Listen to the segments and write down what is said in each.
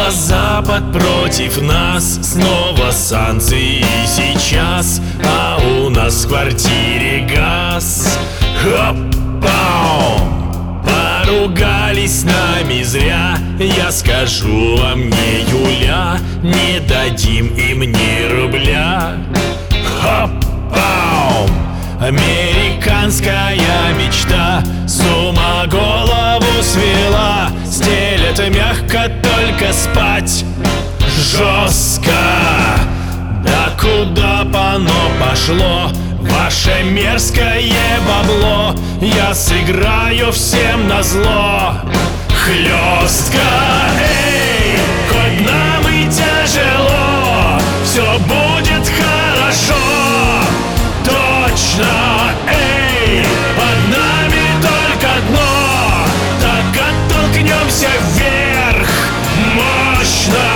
Снова Запад против нас, снова санкции сейчас, а у нас в квартире газ. Хоп-пау! Поругались с нами зря, я скажу вам, не Юля, не дадим им ни рубля. Хоп-пау! Американская мечта с ума голову свела, стелет мягко, только спать жестко. Да куда б оно пошло, ваше мерзкое бабло, я сыграю всем назло хлестко. Эй, хоть нам и тяжело, все будет хорошо, точно. Эй, под нами только дно, так оттолкнемся вверх мощно.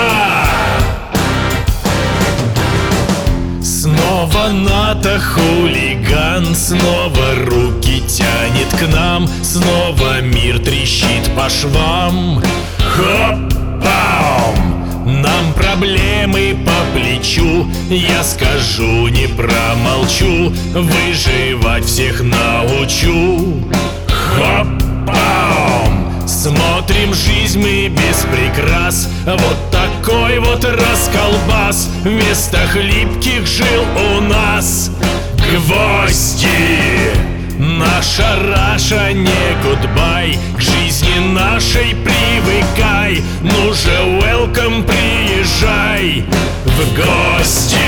Снова НАТО хулиган, снова руки тянет к нам, снова мир трещит по швам. Хоп-пау! Нам проблемы по плечу, я скажу, не промолчу, выживать всех научу. Хоп-пау! Смотрим жизнь мы без прикрас, вот такой вот расколбас, вместо хлипких жил у нас гвозди. Наша Раша не гудбай, к жизни нашей привыкай, ну же welcome, приезжай в гости.